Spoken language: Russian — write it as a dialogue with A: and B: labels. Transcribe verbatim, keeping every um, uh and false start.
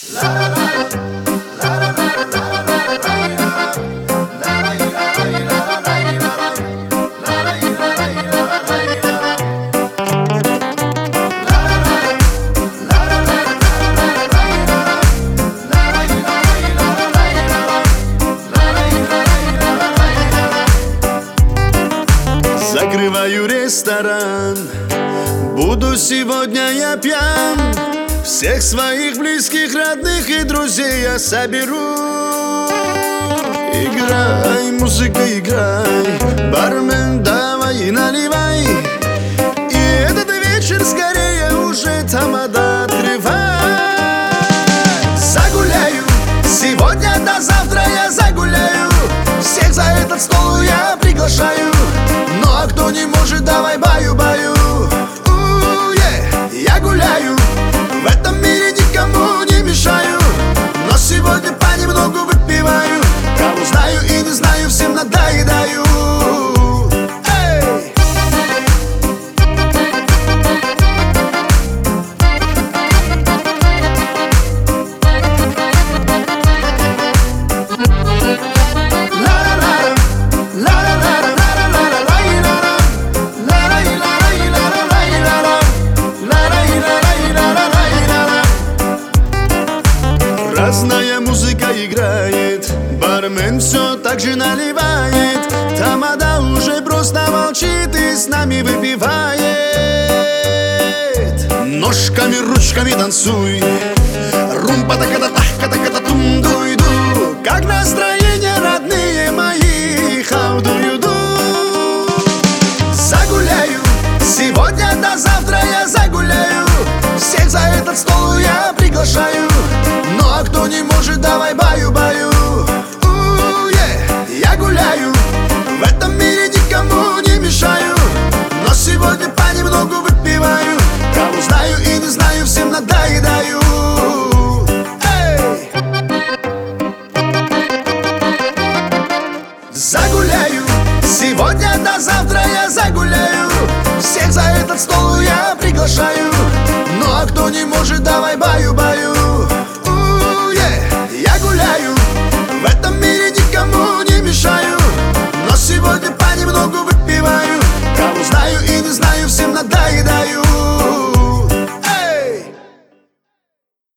A: Закрываю ресторан, буду сегодня я пьян. Всех своих близких, родных и друзей я соберу. Играй, музыка, играй, бармен, давай и наливай. И этот вечер скорее уже тамада открывай. Загуляю, сегодня до завтра я загуляю. Всех за этот стол я приглашаю. Ну а кто не может, давай баю-баю. Я гуляю, в этом мире никому не мешаю. Но сегодня понемногу выпиваю. Кого знаю и не знаю, всем надоедаю. Эй! Разная музыка играет, бармен все так же наливает. Тамада уже просто молчит и с нами выпивает. Ножками, ручками танцуй, румпа-така-та-та-ка-та-ка-та-тум-дуй-ду. Как настроение, родные мои, хау-ду-ю-ду. Загуляю, сегодня до завтра я загуляю. Всех за этот стол я приглашаю. Ну а кто не может, давай баю-баю. Я гуляю, в этом мире никому не мешаю. Но сегодня понемногу выпиваю. Кого знаю и не знаю, всем надоедаю. Эй! Загуляю, сегодня до завтра я загуляю. Всех за этот стол я приглашаю. Ну а кто не может, давай баю-баю.